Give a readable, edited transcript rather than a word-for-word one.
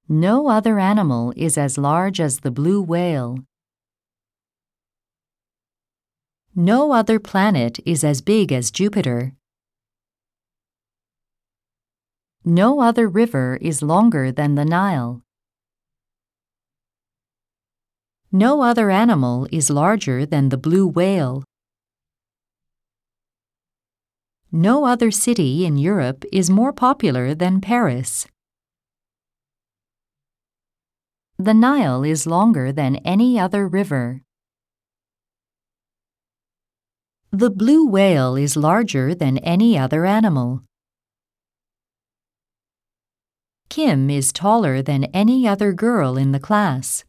No other animal is as large as the blue whale. No other planet is as big as Jupiter. No other river is longer than the Nile. No other animal is larger than the blue whale. No other city in Europe is more popular than Paris. The Nile is longer than any other river. The blue whale is larger than any other animal. Kim is taller than any other girl in the class.